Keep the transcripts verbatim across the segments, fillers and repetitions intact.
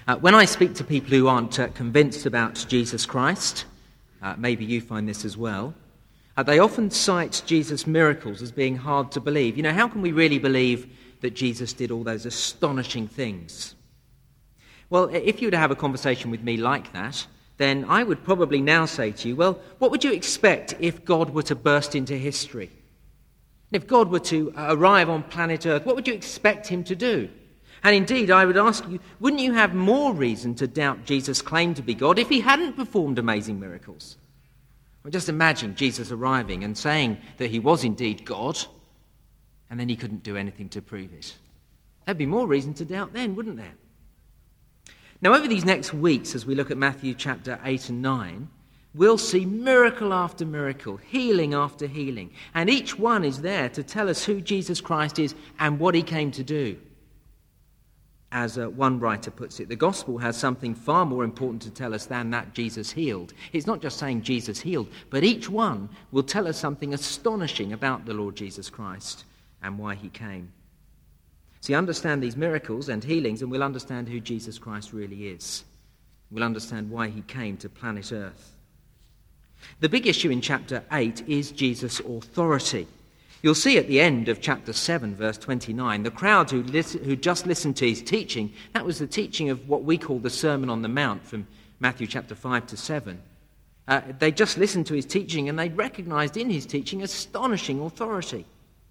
Uh, when I speak to people who aren't uh, convinced about Jesus Christ, uh, maybe you find this as well, uh, they often cite Jesus' miracles as being hard to believe. You know, how can we really believe that Jesus did all those astonishing things? Well, if you were to have a conversation with me like that, then I would probably now say to you, well, what would you expect if God were to burst into history? If God were to arrive on planet Earth, what would you expect him to do? And indeed, I would ask you, wouldn't you have more reason to doubt Jesus' claim to be God if he hadn't performed amazing miracles? Well, just imagine Jesus arriving and saying that he was indeed God, and then he couldn't do anything to prove it. There'd be more reason to doubt then, wouldn't there? Now, over these next weeks, as we look at Matthew chapter eight and nine, we'll see miracle after miracle, healing after healing, and each one is there to tell us who Jesus Christ is and what he came to do. As uh, one writer puts it, the gospel has something far more important to tell us than that Jesus healed. It's not just saying Jesus healed, but each one will tell us something astonishing about the Lord Jesus Christ and why he came. See, understand these miracles and healings and we'll understand who Jesus Christ really is. We'll understand why he came to planet Earth. The big issue in chapter eight is Jesus' authority. You'll see at the end of chapter seven, verse twenty-nine, the crowd who, listen, who just listened to his teaching, that was the teaching of what we call the Sermon on the Mount from Matthew chapter five to seven. Uh, they just listened to his teaching and they recognized in his teaching astonishing authority.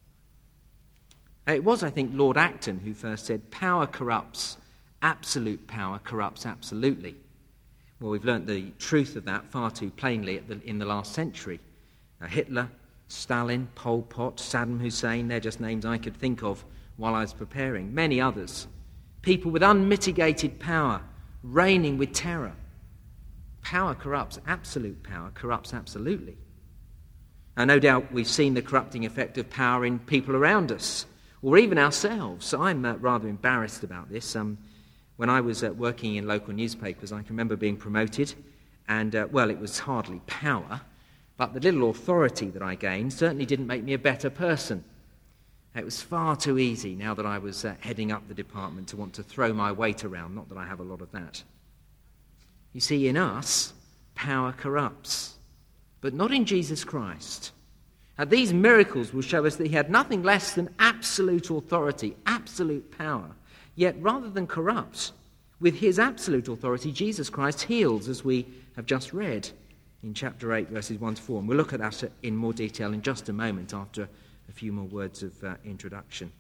It was, I think, Lord Acton who first said, "Power corrupts, absolute power corrupts absolutely." Well, we've learnt the truth of that far too plainly at the, in the last century. Uh, Hitler, Stalin, Pol Pot, Saddam Hussein, they're just names I could think of while I was preparing. Many others. People with unmitigated power, reigning with terror. Power corrupts. Absolute power corrupts absolutely. Now, no doubt we've seen the corrupting effect of power in people around us, or even ourselves. So I'm uh, rather embarrassed about this. Um, when I was uh, working in local newspapers, I can remember being promoted, and, uh, well, it was hardly power, but the little authority that I gained certainly didn't make me a better person. It was far too easy, now that I was uh, heading up the department, to want to throw my weight around. Not that I have a lot of that. You see, in us, power corrupts, but not in Jesus Christ. Now, these miracles will show us that he had nothing less than absolute authority, absolute power. Yet, rather than corrupt, with his absolute authority, Jesus Christ heals, as we have just read in chapter eight, verses one to four. And we'll look at that in more detail in just a moment after a few more words of uh, introduction.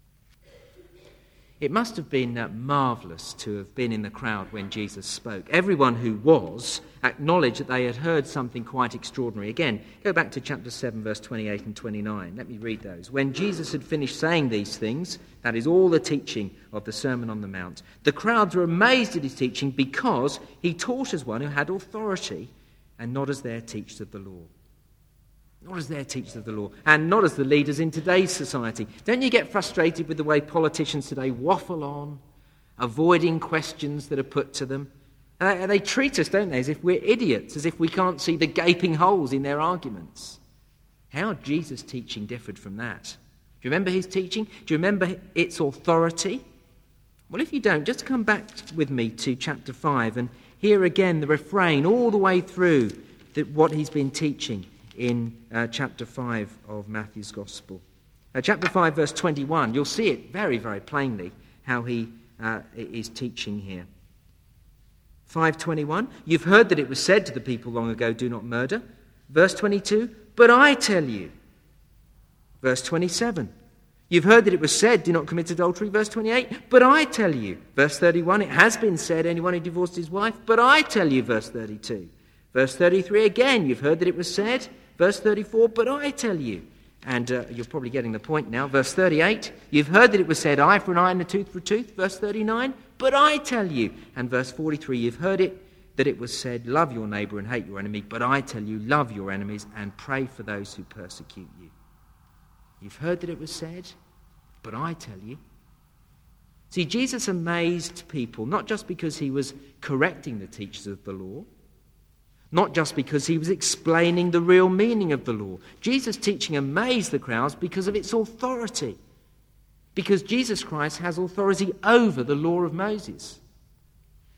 It must have been uh, marvellous to have been in the crowd when Jesus spoke. Everyone who was acknowledged that they had heard something quite extraordinary. Again, go back to chapter seven, verse twenty-eight and twenty-nine. Let me read those. When Jesus had finished saying these things, that is all the teaching of the Sermon on the Mount, the crowds were amazed at his teaching because he taught as one who had authority and not as their teachers of the law. Not as their teachers of the law, and not as the leaders in today's society. Don't you get frustrated with the way politicians today waffle on, avoiding questions that are put to them? And they, they treat us, don't they, as if we're idiots, as if we can't see the gaping holes in their arguments. How Jesus' teaching differed from that? Do you remember his teaching? Do you remember its authority? Well, if you don't, just come back with me to chapter five and hear again the refrain all the way through the, what he's been teaching in uh, chapter five of Matthew's Gospel. Uh, chapter five, verse twenty-one, you'll see it very, very plainly how he uh, is teaching here. five twenty-one, you've heard that it was said to the people long ago, do not murder. Verse twenty-two, but I tell you. Verse twenty-seven, you've heard that it was said, do not commit adultery. Verse twenty-eight, but I tell you. Verse thirty-one, it has been said, anyone who divorced his wife, but I tell you. Verse thirty-two. Verse thirty-three, again, you've heard that it was said. Verse thirty-four, but I tell you. And uh, you're probably getting the point now. Verse thirty-eight, you've heard that it was said, eye for an eye and a tooth for a tooth. Verse thirty-nine, but I tell you. And verse forty-three, you've heard it that it was said, love your neighbour and hate your enemy. But I tell you, love your enemies and pray for those who persecute you. You've heard that it was said, but I tell you. See, Jesus amazed people, not just because he was correcting the teachers of the law, not just because he was explaining the real meaning of the law. Jesus' teaching amazed the crowds because of its authority. Because Jesus Christ has authority over the law of Moses.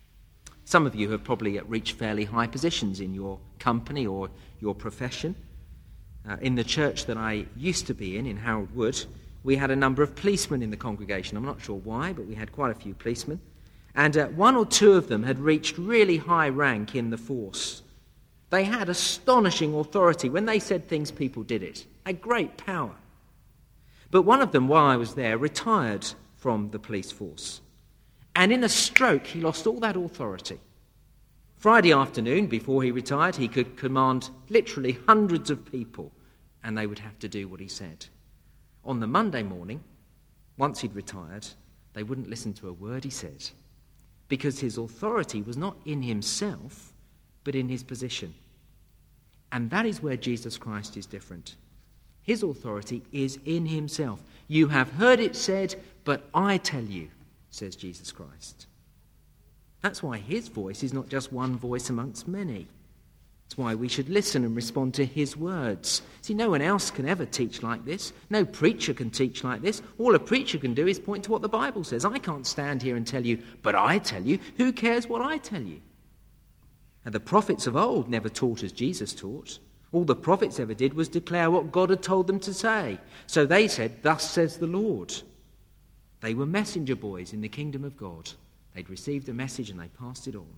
Some of you have probably reached fairly high positions in your company or your profession. Uh, in the church that I used to be in, in Harold Wood, we had a number of policemen in the congregation. I'm not sure why, but we had quite a few policemen. And uh, one or two of them had reached really high rank in the force. They had astonishing authority. When they said things, people did it. They had great power. But one of them, while I was there, retired from the police force. And in a stroke, he lost all that authority. Friday afternoon, before he retired, he could command literally hundreds of people, and they would have to do what he said. On the Monday morning, once he'd retired, they wouldn't listen to a word he said, because his authority was not in himself, but in his position. And that is where Jesus Christ is different. His authority is in himself. You have heard it said, but I tell you, says Jesus Christ. That's why his voice is not just one voice amongst many. It's why we should listen and respond to his words. See, no one else can ever teach like this. No preacher can teach like this. All a preacher can do is point to what the Bible says. I can't stand here and tell you, but I tell you. Who cares what I tell you? And the prophets of old never taught as Jesus taught. All the prophets ever did was declare what God had told them to say. So they said, thus says the Lord. They were messenger boys in the kingdom of God. They'd received a message and they passed it on.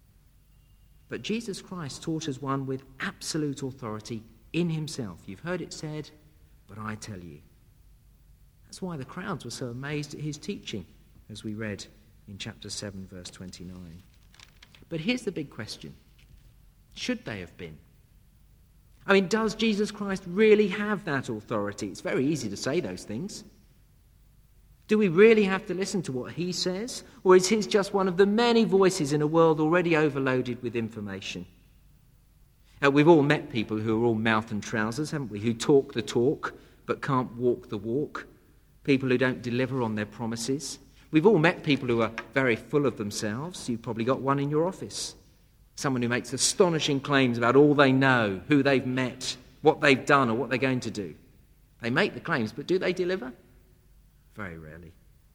But Jesus Christ taught as one with absolute authority in himself. You've heard it said, but I tell you. That's why the crowds were so amazed at his teaching, as we read in chapter seven, verse twenty-nine. But here's the big question. Should they have been? I mean, does Jesus Christ really have that authority? It's very easy to say those things. Do we really have to listen to what he says? Or is his just one of the many voices in a world already overloaded with information? Uh, we've all met people who are all mouth and trousers, haven't we? Who talk the talk but can't walk the walk. People who don't deliver on their promises. We've all met people who are very full of themselves. You've probably got one in your office. Someone who makes astonishing claims about all they know, who they've met, what they've done or what they're going to do. They make the claims, but do they deliver? Very rarely.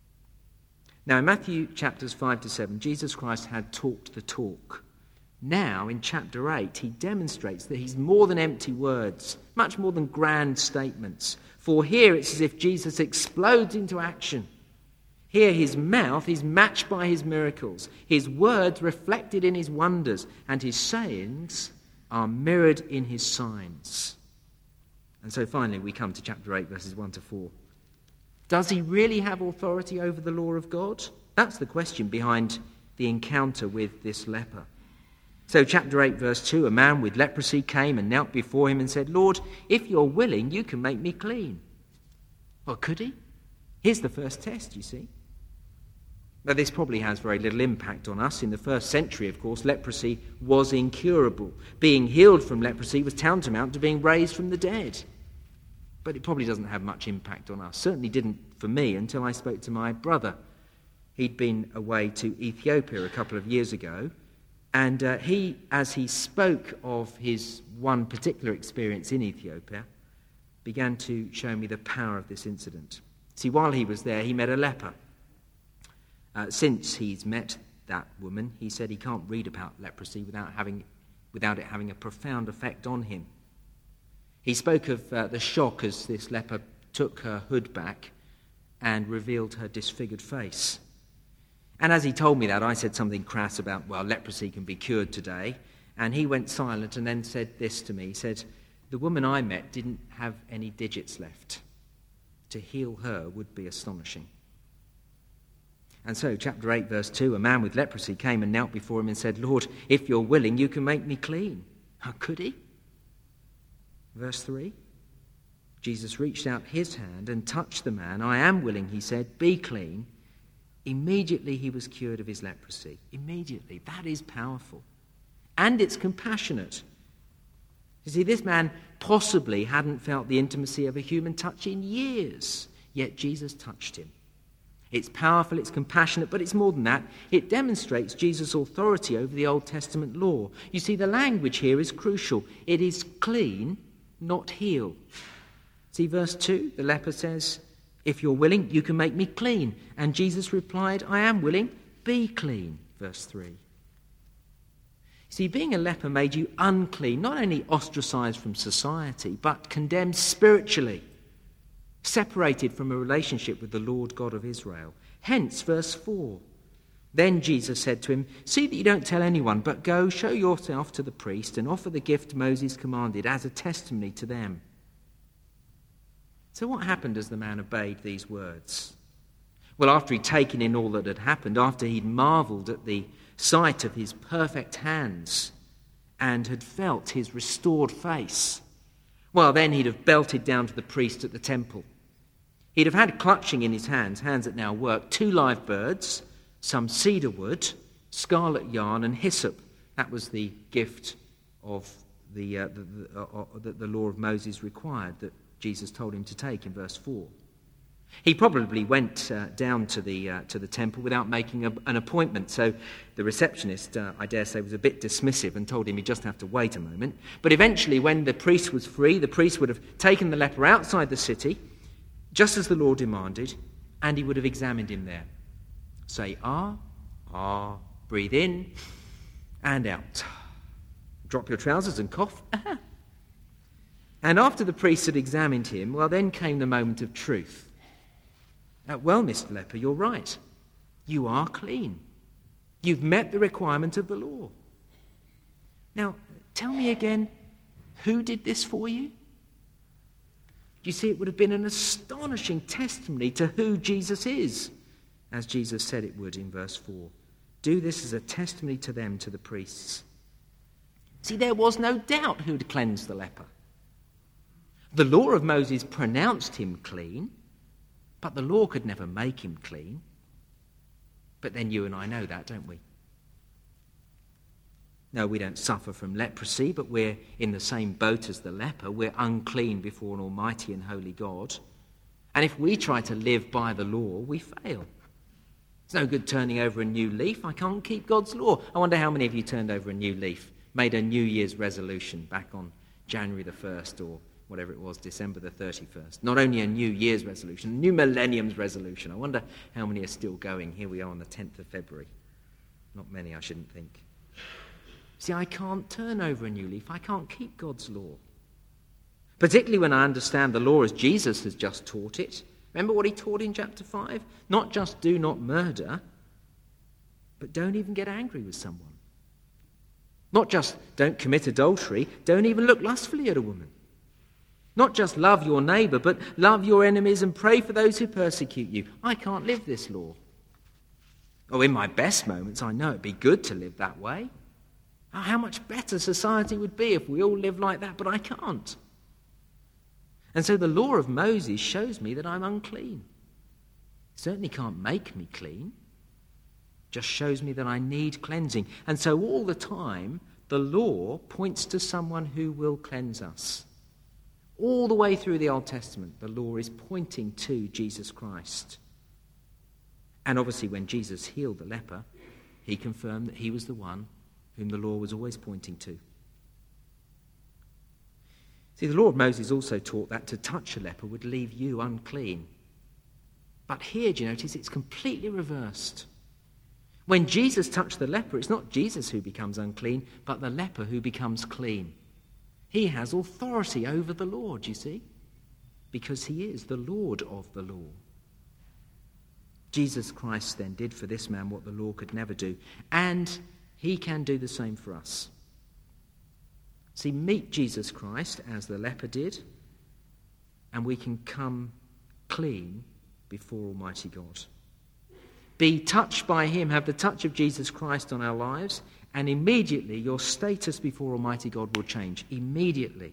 Now, in Matthew chapters five to seven, Jesus Christ had talked the talk. Now, in chapter eight, he demonstrates that he's more than empty words, much more than grand statements. For here it's as if Jesus explodes into action. Here his mouth is matched by his miracles, his words reflected in his wonders, and his sayings are mirrored in his signs. And so finally we come to chapter eight, verses one to four. Does he really have authority over the law of God? That's the question behind the encounter with this leper. So chapter eight, verse two, a man with leprosy came and knelt before him and said, Lord, if you're willing, you can make me clean. Well, could he? Here's the first test, you see. Now, this probably has very little impact on us. In the first century, of course, leprosy was incurable. Being healed from leprosy was tantamount to being raised from the dead. But it probably doesn't have much impact on us. Certainly didn't for me until I spoke to my brother. He'd been away to Ethiopia a couple of years ago, and uh, he, as he spoke of his one particular experience in Ethiopia, began to show me the power of this incident. See, while he was there, he met a leper. Uh, since he's met that woman, he said he can't read about leprosy without having, without it having a profound effect on him. He spoke of uh, the shock as this leper took her hood back and revealed her disfigured face. And as he told me that, I said something crass about, well, leprosy can be cured today. And he went silent and then said this to me. He said, the woman I met didn't have any digits left. To heal her would be astonishing. And so, chapter eight, verse two, a man with leprosy came and knelt before him and said, Lord, if you're willing, you can make me clean. How could he? Verse three, Jesus reached out his hand and touched the man. I am willing, he said, be clean. Immediately he was cured of his leprosy. Immediately. That is powerful. And it's compassionate. You see, this man possibly hadn't felt the intimacy of a human touch in years, yet Jesus touched him. It's powerful, it's compassionate, but it's more than that. It demonstrates Jesus' authority over the Old Testament law. You see, the language here is crucial. It is clean, not heal. See, verse two, the leper says, if you're willing, you can make me clean. And Jesus replied, I am willing, be clean. Verse three. See, being a leper made you unclean, not only ostracized from society, but condemned spiritually, separated from a relationship with the Lord God of Israel. Hence, verse four. Then Jesus said to him, "See that you don't tell anyone, but go, show yourself to the priest, and offer the gift Moses commanded as a testimony to them." So what happened as the man obeyed these words? Well, after he'd taken in all that had happened, after he'd marvelled at the sight of his perfect hands and had felt his restored face, well, then he'd have belted down to the priest at the temple. He'd have had clutching in his hands, hands that now worked, two live birds, some cedar wood, scarlet yarn, and hyssop. That was the gift of the, uh, the, the, uh, that the law of Moses required, that Jesus told him to take in verse four. He probably went uh, down to the uh, to the temple without making a, an appointment, so the receptionist, uh, I dare say, was a bit dismissive and told him he'd just have to wait a moment. But eventually, when the priest was free, the priest would have taken the leper outside the city, just as the law demanded, and he would have examined him there. Say, ah, ah, breathe in and out. Drop your trousers and cough. And after the priest had examined him, well, then came the moment of truth. Uh, well, Mister Leper, you're right. You are clean. You've met the requirement of the law. Now, tell me again, who did this for you? You see, it would have been an astonishing testimony to who Jesus is, as Jesus said it would in verse four. Do this as a testimony to them, to the priests. See, there was no doubt who'd cleansed the leper. The law of Moses pronounced him clean, but the law could never make him clean. But then you and I know that, don't we? No, we don't suffer from leprosy, but we're in the same boat as the leper. We're unclean before an almighty and holy God. And if we try to live by the law, we fail. It's no good turning over a new leaf. I can't keep God's law. I wonder how many of you turned over a new leaf, made a New Year's resolution back on January the first or whatever it was, December the thirty-first. Not only a New Year's resolution, a new millennium's resolution. I wonder how many are still going. Here we are on the tenth of February. Not many, I shouldn't think. See, I can't turn over a new leaf. I can't keep God's law. Particularly when I understand the law as Jesus has just taught it. Remember what he taught in chapter five? Not just do not murder, but don't even get angry with someone. Not just don't commit adultery, don't even look lustfully at a woman. Not just love your neighbour, but love your enemies and pray for those who persecute you. I can't live this law. Oh, in my best moments, I know it'd be good to live that way. Oh, how much better society would be if we all lived like that, but I can't. And so the law of Moses shows me that I'm unclean. It certainly can't make me clean. It just shows me that I need cleansing. And so all the time, the law points to someone who will cleanse us. All the way through the Old Testament, the law is pointing to Jesus Christ. And obviously when Jesus healed the leper, he confirmed that he was the one whom the law was always pointing to. See, the law of Moses also taught that to touch a leper would leave you unclean. But here, do you notice, it's completely reversed. When Jesus touched the leper, it's not Jesus who becomes unclean, but the leper who becomes clean. He has authority over the law, do you see? Because he is the Lord of the law. Jesus Christ then did for this man what the law could never do. And he can do the same for us. See, meet Jesus Christ as the leper did, and we can come clean before Almighty God. Be touched by him, have the touch of Jesus Christ on our lives, and immediately your status before Almighty God will change. Immediately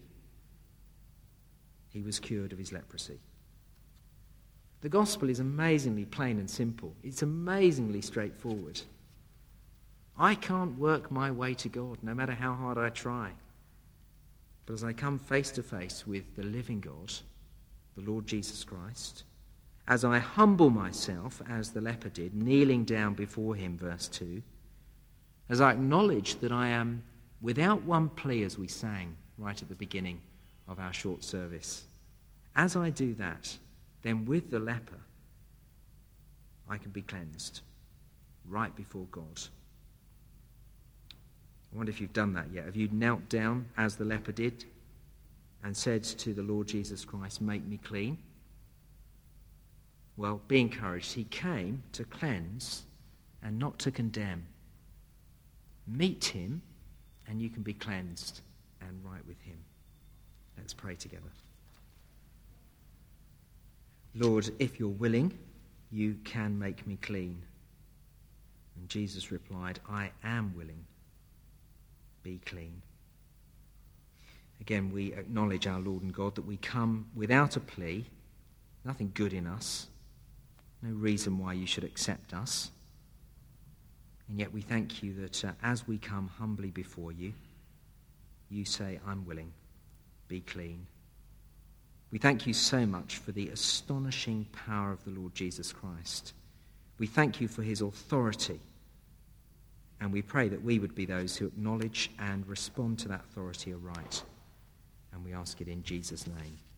he was cured of his leprosy. The gospel is amazingly plain and simple. It's amazingly straightforward. I can't work my way to God, no matter how hard I try. But as I come face to face with the living God, the Lord Jesus Christ, as I humble myself, as the leper did, kneeling down before him, verse two, as I acknowledge that I am without one plea, as we sang right at the beginning of our short service, as I do that, then with the leper, I can be cleansed right before God. I wonder if you've done that yet. Have you knelt down as the leper did and said to the Lord Jesus Christ, make me clean? Well, be encouraged. He came to cleanse and not to condemn. Meet him and you can be cleansed and right with him. Let's pray together. Lord, if you're willing, you can make me clean. And Jesus replied, I am willing. Be clean. Again, we acknowledge our Lord and God that we come without a plea, nothing good in us, no reason why you should accept us. And yet we thank you that uh, as we come humbly before you, you say, I'm willing, be clean. We thank you so much for the astonishing power of the Lord Jesus Christ. We thank you for his authority. And we pray that we would be those who acknowledge and respond to that authority aright. And we ask it in Jesus' name.